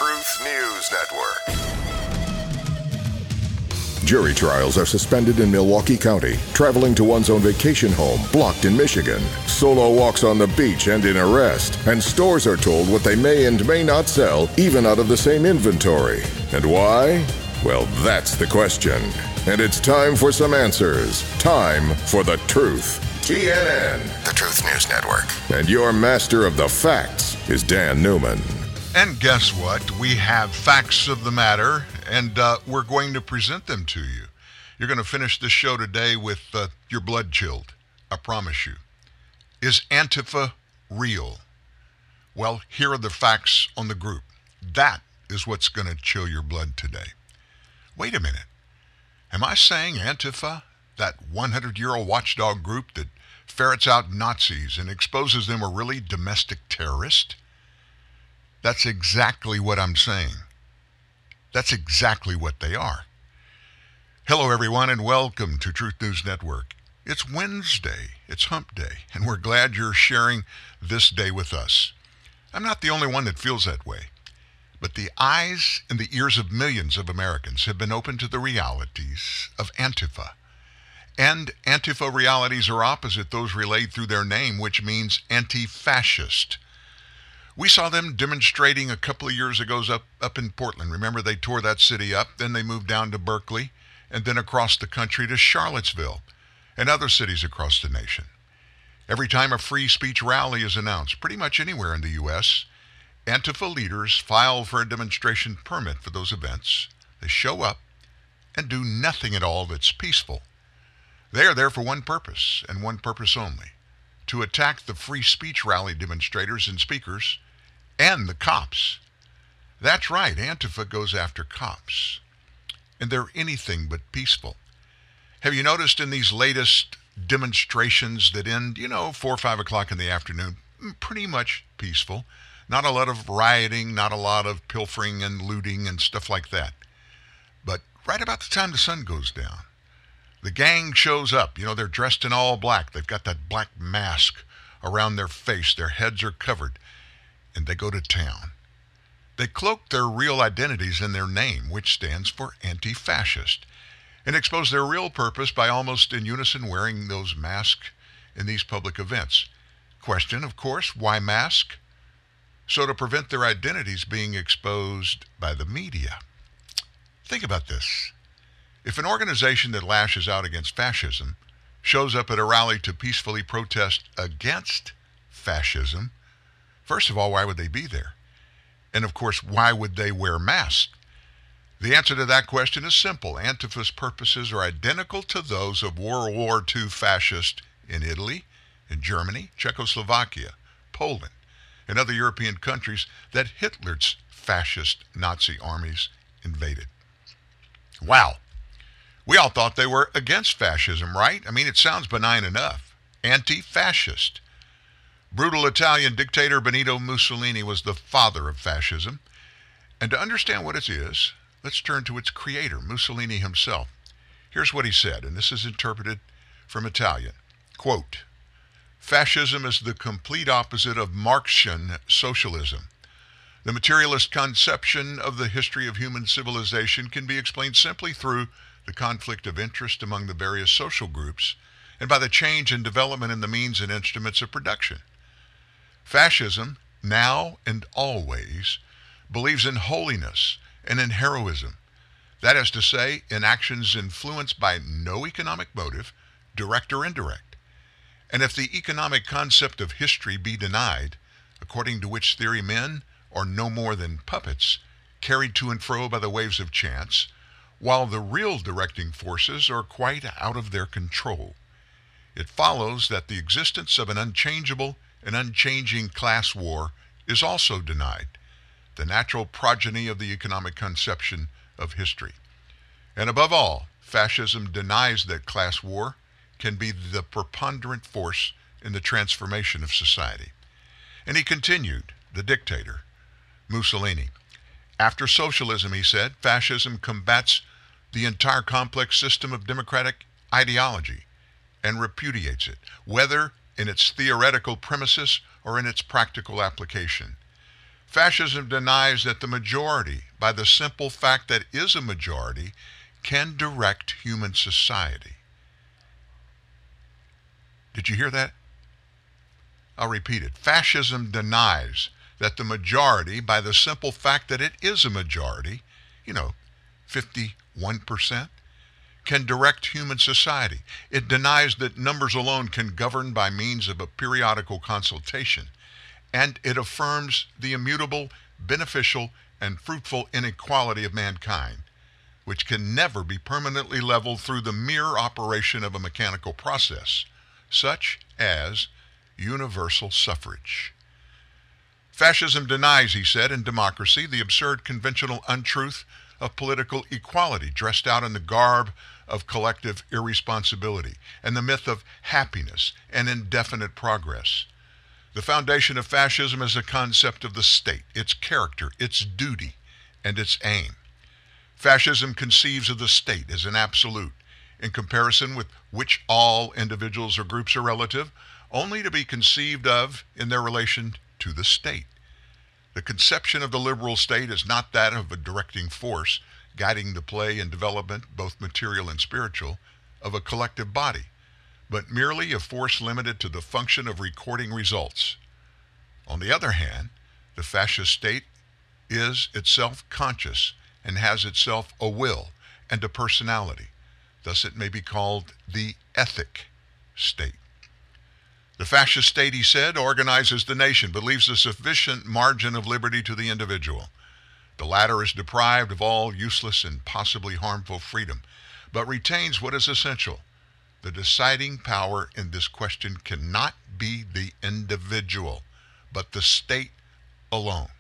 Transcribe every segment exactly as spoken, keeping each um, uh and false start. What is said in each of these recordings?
Truth News Network. Jury trials are suspended in Milwaukee County. Traveling to one's own vacation home, blocked in Michigan. Solo walks on the beach and in arrest. And stores are told what they may and may not sell, even out of the same inventory. And why? Well, that's the question. And it's time for some answers. Time for the truth. T N N, The Truth News Network. And your master of the facts is Dan Newman. And guess what? We have facts of the matter, and uh, we're going to present them to you. You're going to finish this show today with uh, your blood chilled. I promise you. Is Antifa real? Well, here are the facts on the group. That is what's going to chill your blood today. Wait a minute. Am I saying Antifa, that hundred-year-old watchdog group that ferrets out Nazis and exposes them are really domestic terrorists? That's exactly what I'm saying. That's exactly what they are. Hello, everyone, and welcome to Truth News Network. It's Wednesday. It's Hump Day, and we're glad you're sharing this day with us. I'm not the only one that feels that way, but the eyes and the ears of millions of Americans have been opened to the realities of Antifa. And Antifa realities are opposite those relayed through their name, which means anti-fascist. We saw them demonstrating a couple of years ago up, up in Portland. Remember, they tore that city up, then they moved down to Berkeley, and then across the country to Charlottesville and other cities across the nation. Every time a free speech rally is announced, pretty much anywhere in the U S, Antifa leaders file for a demonstration permit for those events. They show up and do nothing at all that's peaceful. They are there for one purpose, and one purpose only: to attack the free speech rally demonstrators and speakers and the cops. That's right, Antifa goes after cops. And they're anything but peaceful. Have you noticed in these latest demonstrations that end, you know, four or five o'clock in the afternoon, pretty much peaceful? Not a lot of rioting, not a lot of pilfering and looting and stuff like that. But right about the time the sun goes down, the gang shows up. You know, they're dressed in all black. They've got that black mask around their face. Their heads are covered. And they go to town. They cloak their real identities in their name, which stands for anti-fascist, and expose their real purpose by almost in unison wearing those masks in these public events. Question, of course, why mask? So to prevent their identities being exposed by the media. Think about this. If an organization that lashes out against fascism shows up at a rally to peacefully protest against fascism, first of all, why would they be there? And of course, why would they wear masks? The answer to that question is simple. Antifa's purposes are identical to those of World War Two fascists in Italy, in Germany, Czechoslovakia, Poland, and other European countries that Hitler's fascist Nazi armies invaded. Wow. We all thought they were against fascism, right? I mean, it sounds benign enough. Anti-fascist. Brutal Italian dictator Benito Mussolini was the father of fascism. And to understand what it is, let's turn to its creator, Mussolini himself. Here's what he said, and this is interpreted from Italian. Quote, "Fascism is the complete opposite of Marxian socialism. The materialist conception of the history of human civilization can be explained simply through the conflict of interest among the various social groups and by the change and development in the means and instruments of production. Fascism, now and always, believes in holiness and in heroism. That is to say, in actions influenced by no economic motive, direct or indirect. And if the economic concept of history be denied, according to which theory men are no more than puppets, carried to and fro by the waves of chance, while the real directing forces are quite out of their control, it follows that the existence of an unchangeable and unchanging class war is also denied, the natural progeny of the economic conception of history. And above all, fascism denies that class war can be the preponderant force in the transformation of society." And he continued, the dictator, Mussolini, "After socialism," he said, "fascism combats the entire complex system of democratic ideology and repudiates it, whether in its theoretical premises or in its practical application. Fascism denies that the majority, by the simple fact that it is a majority, can direct human society. Did you hear that? I'll repeat it. Fascism denies that the majority, by the simple fact that it is a majority, you know, fifty-one percent, can direct human society. It denies that numbers alone can govern by means of a periodical consultation. And it affirms the immutable, beneficial, and fruitful inequality of mankind, which can never be permanently leveled through the mere operation of a mechanical process, such as universal suffrage. Fascism denies, he said, in democracy, the absurd conventional untruth of political equality dressed out in the garb of collective irresponsibility, and the myth of happiness and indefinite progress. The foundation of fascism is a concept of the state, its character, its duty, and its aim. Fascism conceives of the state as an absolute, in comparison with which all individuals or groups are relative, only to be conceived of in their relation to the state. The conception of the liberal state is not that of a directing force, guiding the play and development, both material and spiritual, of a collective body, but merely a force limited to the function of recording results. On the other hand, the fascist state is itself conscious and has itself a will and a personality. Thus it may be called the ethic state. The fascist state, he said, organizes the nation, but leaves a sufficient margin of liberty to the individual. The latter is deprived of all useless and possibly harmful freedom, but retains what is essential. The deciding power in this question cannot be the individual, but the state alone.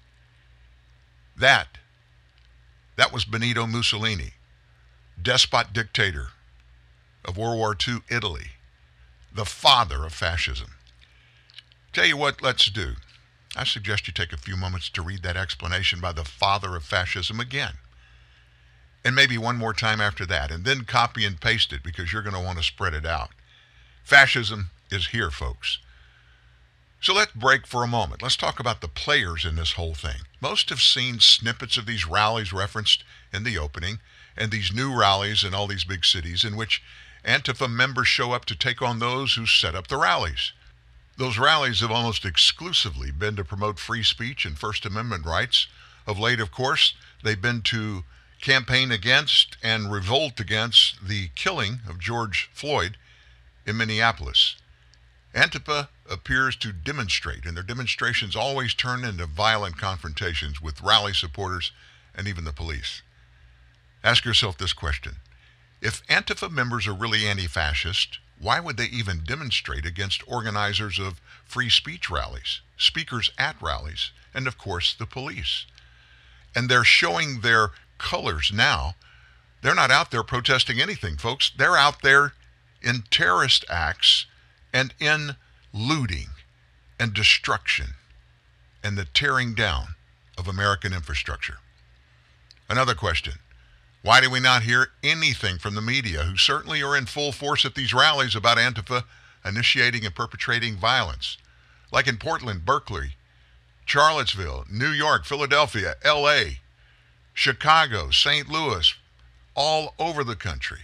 That, that was Benito Mussolini, despot dictator of World War Two Italy, the father of fascism. Tell you what, let's do. I suggest you take a few moments to read that explanation by the father of fascism again. And maybe one more time after that, and then copy and paste it because you're going to want to spread it out. Fascism is here, folks. So let's break for a moment. Let's talk about the players in this whole thing. Most have seen snippets of these rallies referenced in the opening, and these new rallies in all these big cities in which Antifa members show up to take on those who set up the rallies. Those rallies have almost exclusively been to promote free speech and First Amendment rights. Of late, of course, they've been to campaign against and revolt against the killing of George Floyd in Minneapolis. Antifa appears to demonstrate, and their demonstrations always turn into violent confrontations with rally supporters and even the police. Ask yourself this question. If Antifa members are really anti-fascist, why would they even demonstrate against organizers of free speech rallies, speakers at rallies, and of course the police? And they're showing their colors now. They're not out there protesting anything, folks. They're out there in terrorist acts and in looting and destruction and the tearing down of American infrastructure. Another question. Why do we not hear anything from the media, who certainly are in full force at these rallies, about Antifa initiating and perpetrating violence? Like in Portland, Berkeley, Charlottesville, New York, Philadelphia, L A, Chicago, Saint Louis, all over the country.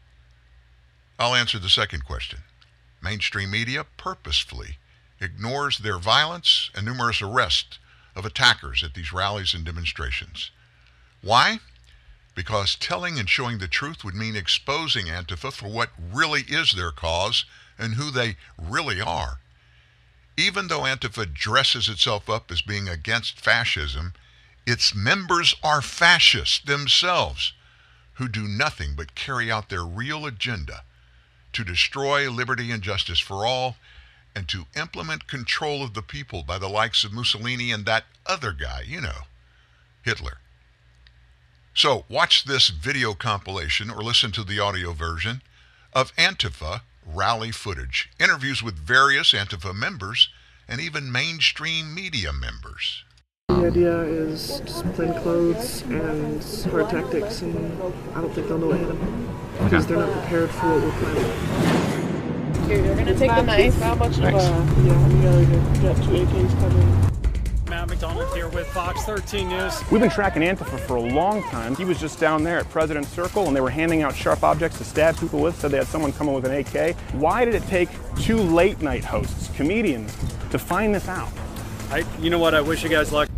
I'll answer the second question. Mainstream media purposefully ignores their violence and numerous arrests of attackers at these rallies and demonstrations. Why? Because telling and showing the truth would mean exposing Antifa for what really is their cause and who they really are. Even though Antifa dresses itself up as being against fascism, its members are fascists themselves, who do nothing but carry out their real agenda to destroy liberty and justice for all and to implement control of the people by the likes of Mussolini and that other guy, you know, Hitler. So watch this video compilation or listen to the audio version of Antifa rally footage, interviews with various Antifa members, and even mainstream media members. The idea is just plain clothes and hard tactics, and I don't think they'll know what hit them because they're not prepared for what we're planning. Here, you're gonna take the knife. How much of a, yeah, we got, we got two A Ks coming. Matt McDonald here with Fox thirteen News. We've been tracking Antifa for a long time. He was just down there at President's Circle, and they were handing out sharp objects to stab people with, said they had someone coming with an A K. Why did it take two late-night hosts, comedians, to find this out? I, you know what, I wish you guys luck.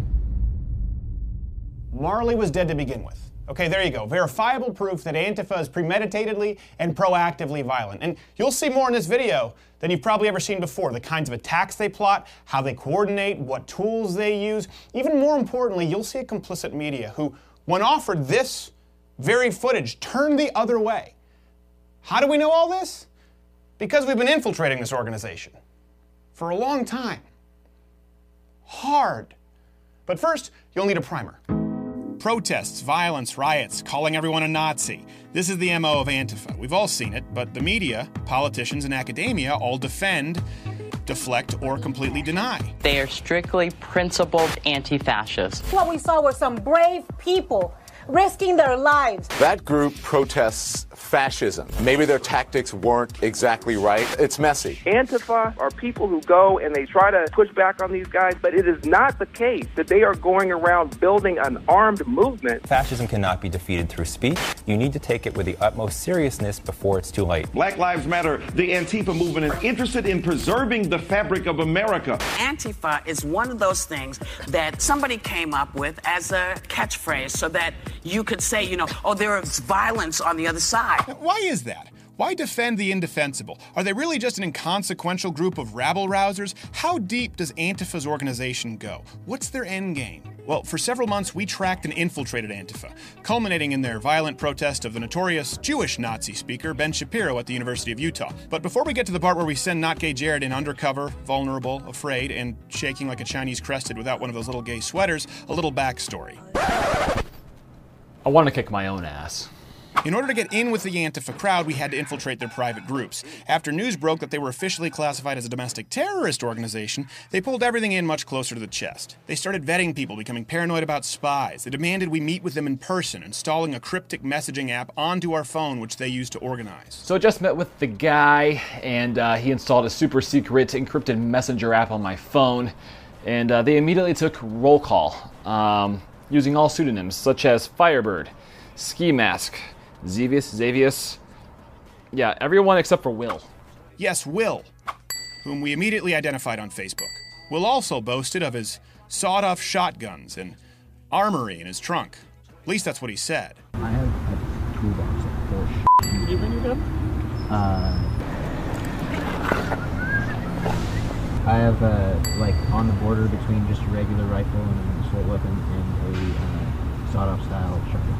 Marley was dead to begin with. Okay, there you go. Verifiable proof that Antifa is premeditatedly and proactively violent. And you'll see more in this video than you've probably ever seen before. The kinds of attacks they plot, how they coordinate, what tools they use. Even more importantly, you'll see a complicit media who, when offered this very footage, turned the other way. How do we know all this? Because we've been infiltrating this organization for a long time. Hard. But first, you'll need a primer. Protests, violence, riots, calling everyone a Nazi. This is the M O of Antifa. We've all seen it, but the media, politicians, and academia all defend, deflect, or completely deny. They are strictly principled anti-fascists. What we saw were some brave people risking their lives. That group protests fascism. Maybe their tactics weren't exactly right. It's messy. Antifa are people who go and they try to push back on these guys, but it is not the case that they are going around building an armed movement. Fascism cannot be defeated through speech. You need to take it with the utmost seriousness before it's too late. Black Lives Matter, the Antifa movement, is interested in preserving the fabric of America. Antifa is one of those things that somebody came up with as a catchphrase so that you could say, you know, oh, there is violence on the other side. Why is that? Why defend the indefensible? Are they really just an inconsequential group of rabble-rousers? How deep does Antifa's organization go? What's their end game? Well, for several months, we tracked and infiltrated Antifa, culminating in their violent protest of the notorious Jewish Nazi speaker, Ben Shapiro, at the University of Utah. But before we get to the part where we send Not Gay Jared in undercover, vulnerable, afraid, and shaking like a Chinese crested without one of those little gay sweaters, a little backstory. I want to kick my own ass. In order to get in with the Antifa crowd, we had to infiltrate their private groups. After news broke that they were officially classified as a domestic terrorist organization, they pulled everything in much closer to the chest. They started vetting people, becoming paranoid about spies. They demanded we meet with them in person, installing a cryptic messaging app onto our phone, which they used to organize. So I just met with the guy, and uh, he installed a super secret encrypted messenger app on my phone, and uh, they immediately took roll call, um, using all pseudonyms, such as Firebird, Ski Mask, Xevious, Xavius, yeah, everyone except for Will. Yes, Will, whom we immediately identified on Facebook. Will also boasted of his sawed-off shotguns and armory in his trunk. At least that's what he said. I have a toolbox of full shit. You bring your gun? Uh, I have, uh, like, on the border between just a regular rifle and an assault weapon and a uh, sawed-off style shotgun.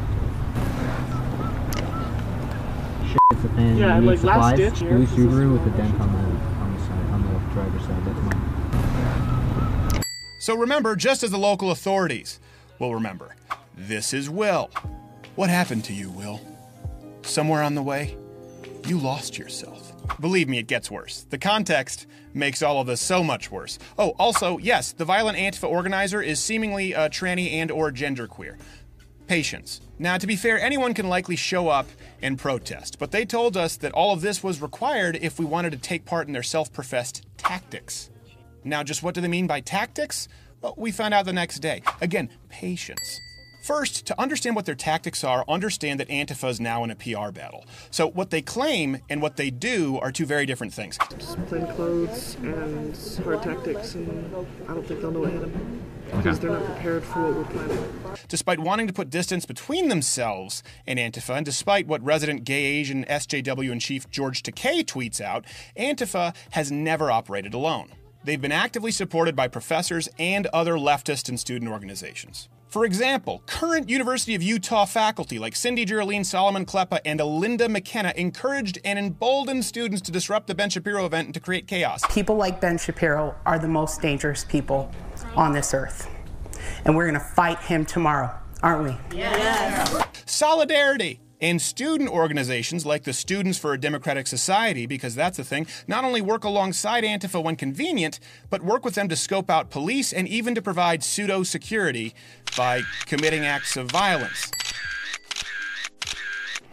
It's a pen. Yeah, you need like supplies. last ditch here. Blue Subaru with a dent on the on the side, on the driver's side. That's mine. So remember, just as the local authorities will remember, this is Will. What happened to you, Will? Somewhere on the way, you lost yourself. Believe me, it gets worse. The context makes all of this so much worse. Oh, also, yes, the violent Antifa organizer is seemingly uh, tranny and or genderqueer. Patience. Now, to be fair, anyone can likely show up and protest, but they told us that all of this was required if we wanted to take part in their self-professed tactics. Now, just what do they mean by tactics? Well, we found out the next day. Again, patience. First, to understand what their tactics are, understand that Antifa is now in a P R battle. So what they claim and what they do are two very different things. Just plain clothes and hard tactics, and I don't think they'll know what hit them. Because they're not prepared for what we're planning. Despite wanting to put distance between themselves and Antifa, and despite what resident gay Asian S J W in chief George Takei tweets out, Antifa has never operated alone. They've been actively supported by professors and other leftist and student organizations. For example, current University of Utah faculty like Cindy Geraldine Solomon Kleppa and Alinda McKenna encouraged and emboldened students to disrupt the Ben Shapiro event and to create chaos. People like Ben Shapiro are the most dangerous people on this earth. And we're going to fight him tomorrow, aren't we? Yes. Solidarity. And student organizations like the Students for a Democratic Society, because that's the thing, not only work alongside Antifa when convenient, but work with them to scope out police and even to provide pseudo-security by committing acts of violence.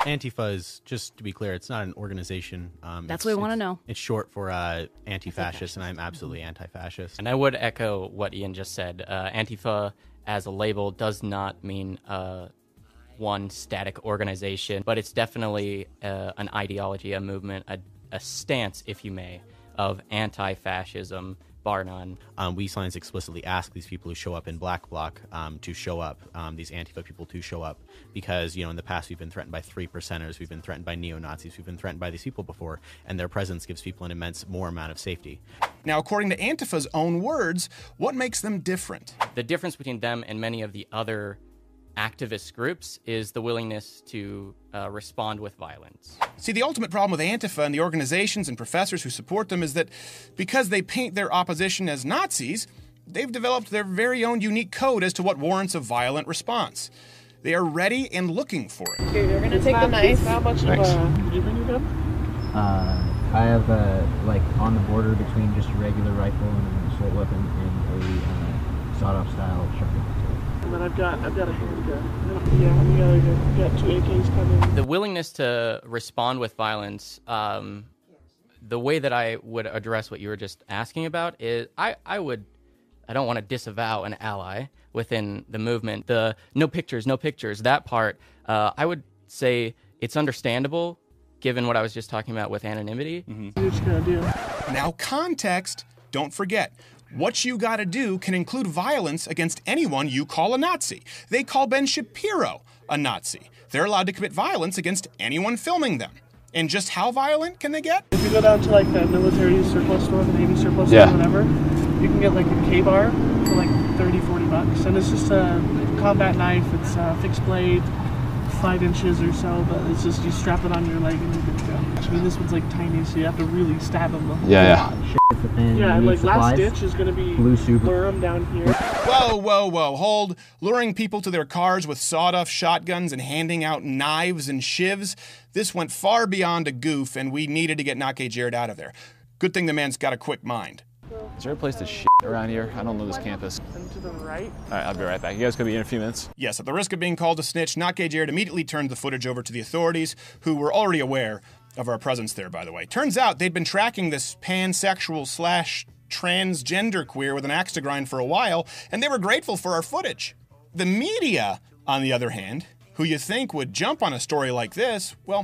Antifa is, just to be clear, it's not an organization. Um, That's what we want to know. It's short for uh, anti-fascist, and I'm absolutely anti-fascist. And I would echo what Ian just said. Uh, Antifa, as a label, does not mean uh, one static organization, but it's definitely uh, an ideology, a movement, a, a stance, if you may, of anti-fascism, bar none. Um, we Signs explicitly ask these people who show up in Black Bloc um, to show up, um, these Antifa people to show up, because, you know, in the past we've been threatened by three percenters, we've been threatened by neo-Nazis, we've been threatened by these people before, and their presence gives people an immense more amount of safety. Now, according to Antifa's own words, what makes them different? The difference between them and many of the other activist groups is the willingness to uh, respond with violence. See, the ultimate problem with Antifa and the organizations and professors who support them is that because they paint their opposition as Nazis, they've developed their very own unique code as to what warrants a violent response. They are ready and looking for it. Okay, you're gonna take the knife. How much of a... Did you bring your gun? Uh, I have a, like, on the border between just a regular rifle and an assault weapon and a uh, sawed-off style shotgun. And then I've got I've got a handgun. Yeah, I'm gonna I've got two A Ks coming. The willingness to respond with violence, um, the way that I would address what you were just asking about is I, I would, I don't want to disavow an ally within the movement. The no pictures, no pictures, that part, uh, I would say it's understandable given what I was just talking about with anonymity. Mm-hmm. What you gonna do? Now, context, don't forget. What you gotta do can include violence against anyone you call a Nazi. They call Ben Shapiro a Nazi. They're allowed to commit violence against anyone filming them. And just how violent can they get? If you go down to like the military surplus store, the Navy surplus Yeah. store, whatever, you can get like a K-bar for like thirty, forty bucks. And it's just a combat knife. It's a fixed blade, five inches or so, but it's just you strap it on your leg and you're good to go. I mean, this one's like tiny, so you have to really stab them. Yeah, yeah. And Yeah, like last supplies. ditch is going to be Blue Super. lure them down here. Whoa, whoa, whoa, hold. Luring people to their cars with sawed-off shotguns and handing out knives and shivs. This went far beyond a goof, and we needed to get Nake Jared out of there. Good thing the man's got a quick mind. Is there a place to shit around here? I don't know this campus. And to the right. All right, I'll be right back. You guys could be in a few minutes. Yes, at the risk of being called a snitch, Nake Jared immediately turned the footage over to the authorities, who were already aware of our presence there, by the way. Turns out they'd been tracking this pansexual slash transgender queer with an axe to grind for a while, and they were grateful for our footage. The media, on the other hand, who you think would jump on a story like this, well,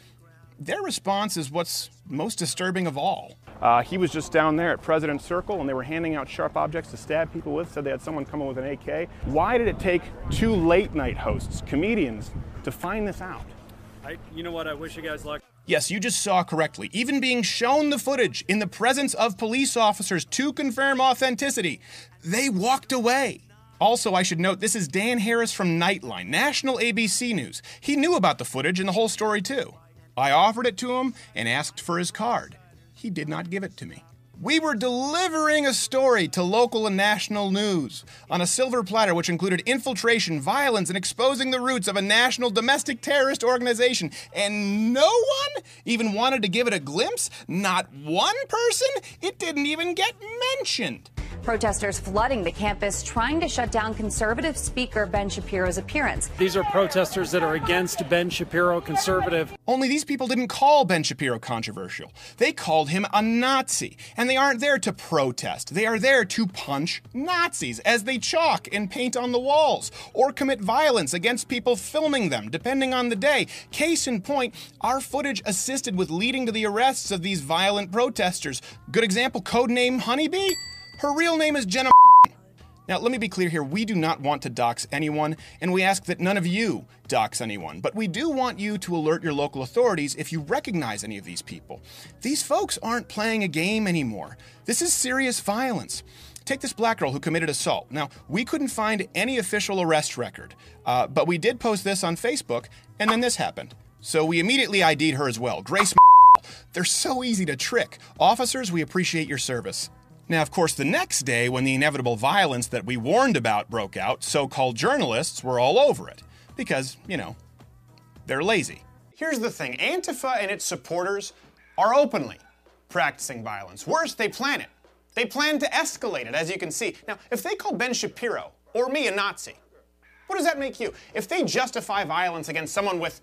their response is what's most disturbing of all. Uh, he was just down there at President's Circle, and they were handing out sharp objects to stab people with, said they had someone coming with an A K. Why did it take two late-night hosts, comedians, to find this out? I, you know what? I wish you guys luck. Yes, you just saw correctly. Even being shown the footage in the presence of police officers to confirm authenticity, they walked away. Also, I should note, this is Dan Harris from Nightline, national A B C News. He knew about the footage and the whole story, too. I offered it to him and asked for his card. He did not give it to me. We were delivering a story to local and national news on a silver platter which included infiltration, violence, and exposing the roots of a national domestic terrorist organization. And no one even wanted to give it a glimpse? Not one person? It didn't even get mentioned. Protesters flooding the campus trying to shut down conservative speaker Ben Shapiro's appearance. These are protesters that are against Ben Shapiro, conservative. Only these people didn't call Ben Shapiro controversial. They called him a Nazi. And they aren't there to protest. They are there to punch Nazis as they chalk and paint on the walls or commit violence against people filming them, depending on the day. Case in point, our footage assisted with leading to the arrests of these violent protesters. Good example, codename Honeybee? Her real name is Jenna. Now, let me be clear here. We do not want to dox anyone, and we ask that none of you dox anyone. But we do want you to alert your local authorities if you recognize any of these people. These folks aren't playing a game anymore. This is serious violence. Take this black girl who committed assault. Now, we couldn't find any official arrest record, uh, but we did post this on Facebook, and then this happened. So we immediately I D'd her as well. Grace. They're so easy to trick. Officers, we appreciate your service. Now, of course, the next day, when the inevitable violence that we warned about broke out, so-called journalists were all over it. Because, you know, they're lazy. Here's the thing. Antifa and its supporters are openly practicing violence. Worse, they plan it. They plan to escalate it, as you can see. Now, if they call Ben Shapiro or me a Nazi, what does that make you? If they justify violence against someone with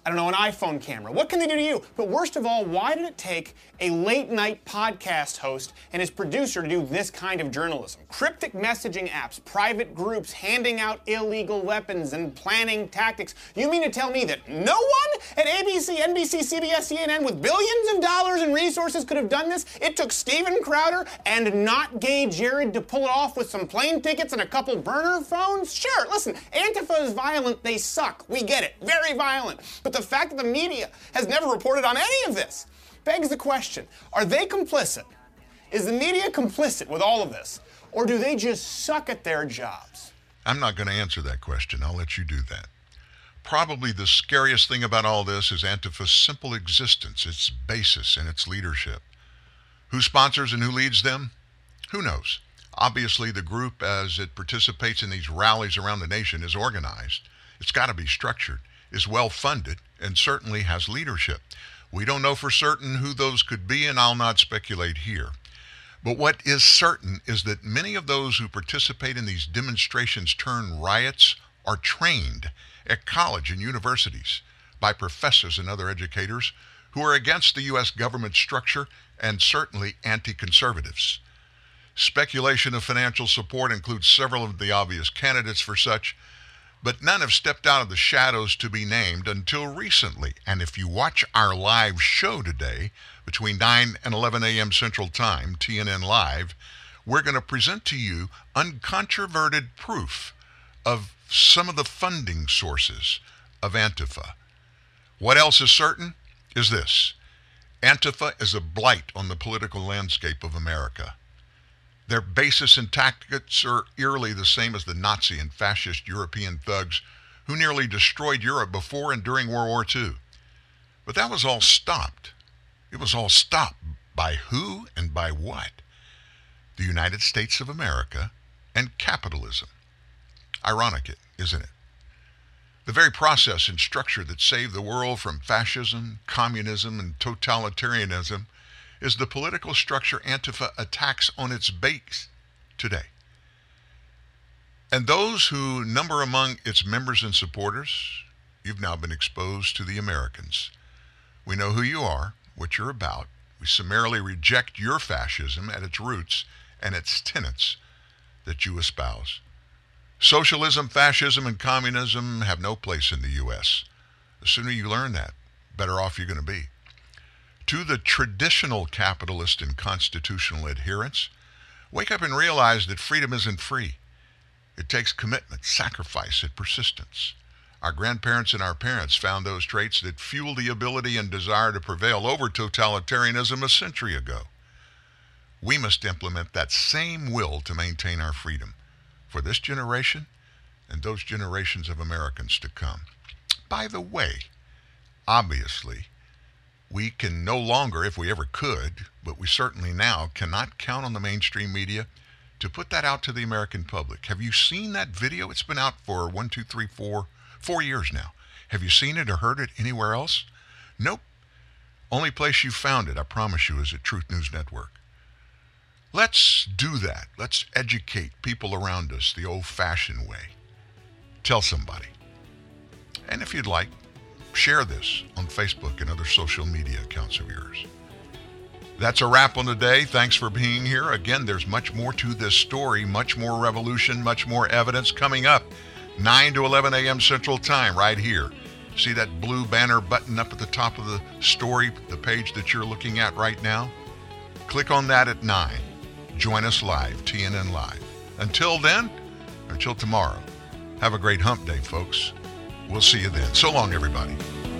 I don't know, an iPhone camera? What can they do to you? But worst of all, why did it take a late-night podcast host and his producer to do this kind of journalism? Cryptic messaging apps, private groups, handing out illegal weapons, and planning tactics. You mean to tell me that no one at A B C, N B C, C B S, C N N with billions of dollars in resources could have done this? It took Steven Crowder and not gay Jared to pull it off with some plane tickets and a couple burner phones? Sure, listen, Antifa is violent, they suck. We get it, very violent. But the fact that the media has never reported on any of this begs the question, are they complicit? Is the media complicit with all of this? Or do they just suck at their jobs? I'm not going to answer that question. I'll let you do that. Probably the scariest thing about all this is Antifa's simple existence, its basis, and its leadership. Who sponsors and who leads them? Who knows? Obviously, the group, as it participates in these rallies around the nation, is organized. It's got to be structured, is well-funded, and certainly has leadership. We don't know for certain who those could be, and I'll not speculate here. But what is certain is that many of those who participate in these demonstrations turn riots are trained at college and universities by professors and other educators who are against the U S government structure and certainly anti-conservatives. Speculation of financial support includes several of the obvious candidates for such, but none have stepped out of the shadows to be named until recently. And if you watch our live show today, between nine and eleven a.m. Central Time, T N N Live, we're going to present to you uncontroverted proof of some of the funding sources of Antifa. What else is certain is this: Antifa is a blight on the political landscape of America. Their basis and tactics are eerily the same as the Nazi and fascist European thugs who nearly destroyed Europe before and during World War Two. But that was all stopped. It was all stopped by who and by what? The United States of America and capitalism. Ironic, isn't it? The very process and structure that saved the world from fascism, communism, and totalitarianism is the political structure Antifa attacks on its base today. And those who number among its members and supporters, you've now been exposed to the Americans. We know who you are, what you're about. We summarily reject your fascism at its roots and its tenets that you espouse. Socialism, fascism, and communism have no place in the U S. The sooner you learn that, better off you're going to be. To the traditional capitalist and constitutional adherents, wake up and realize that freedom isn't free. It takes commitment, sacrifice, and persistence. Our grandparents and our parents found those traits that fuel the ability and desire to prevail over totalitarianism a century ago. We must implement that same will to maintain our freedom for this generation and those generations of Americans to come. By the way, obviously, we can no longer, if we ever could, but we certainly now cannot count on the mainstream media to put that out to the American public. Have you seen that video? It's been out for one, two, three, four, four years now. Have you seen it or heard it anywhere else? Nope. Only place you found it, I promise you, is at Truth News Network. Let's do that. Let's educate people around us the old-fashioned way. Tell somebody. And if you'd like, share this on Facebook and other social media accounts of yours. That's a wrap on today. Thanks for being here. Again, there's much more to this story, much more revolution, much more evidence coming up. nine to eleven a.m. Central Time right here. See that blue banner button up at the top of the story, the page that you're looking at right now? Click on that at nine. Join us live, T N N Live. Until then, until tomorrow, have a great hump day, folks. We'll see you then. So long, everybody.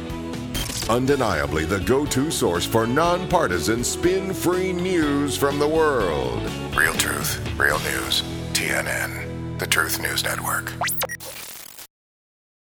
Undeniably the go-to source for nonpartisan, spin-free news from the world. Real truth, real news. T N N, the Truth News Network.